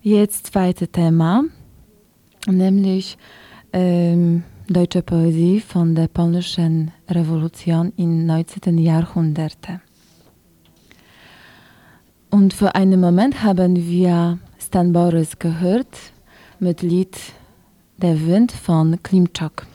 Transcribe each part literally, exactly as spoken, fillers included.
Jetzt zweite Thema, nämlich ähm, deutsche Poesie von der polnischen Revolution im neunzehnten. Jahrhundert. Und für einen Moment haben wir Stan Boris gehört mit Lied Der Wind von Klimczak.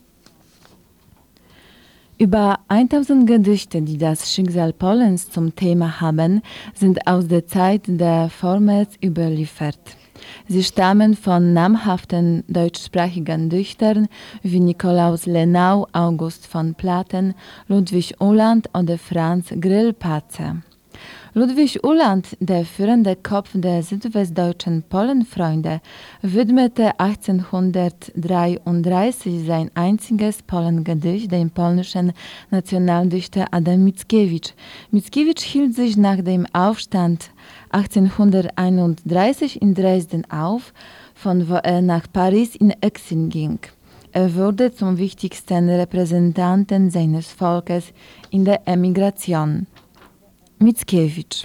Über tausend Gedichte, die das Schicksal Polens zum Thema haben, sind aus der Zeit der Vormärz überliefert. Sie stammen von namhaften deutschsprachigen Dichtern wie Nikolaus Lenau, August von Platen, Ludwig Uhland oder Franz Grillparzer. Ludwig Uhland, der führende Kopf der südwestdeutschen Polenfreunde, widmete achtzehnhundertdreiunddreißig sein einziges Polengedicht dem polnischen Nationaldichter Adam Mickiewicz. Mickiewicz hielt sich nach dem Aufstand achtzehnhunderteinunddreißig in Dresden auf, von wo er nach Paris in Exil ging. Er wurde zum wichtigsten Repräsentanten seines Volkes in der Emigration. Mickiewicz.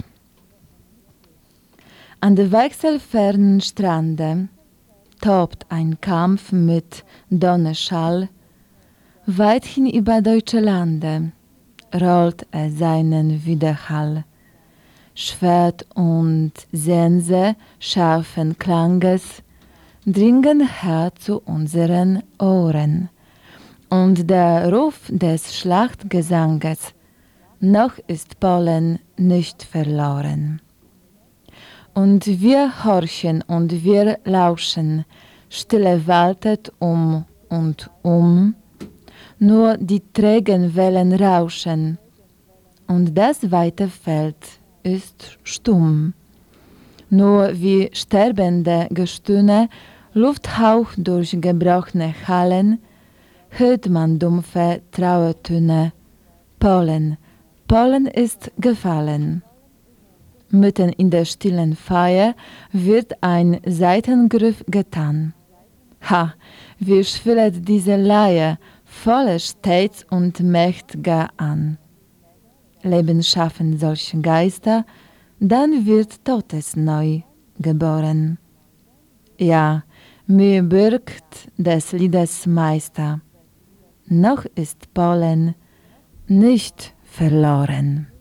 An der wechselfernen Strande tobt ein Kampf mit Donnerschall. Weithin über deutsche Lande rollt er seinen Widerhall. Schwert und Sense scharfen Klanges dringen her zu unseren Ohren. Und der Ruf des Schlachtgesanges: noch ist Polen nicht verloren. Und wir horchen und wir lauschen, Stille waltet um und um, nur die trägen Wellen rauschen, und das weite Feld ist stumm. Nur wie sterbende Gestöhne, Lufthauch durch gebrochene Hallen, hört man dumpfe Trauertöne. Polen, Polen ist gefallen. Mitten in der stillen Feier wird ein Seitengriff getan. Ha, wie schwillt diese Leier voller Stets und Mächt'ger an. Leben schaffen solche Geister, dann wird Totes neu geboren. Ja, Mühe birgt des Liedes Meister. Noch ist Polen nicht verloren.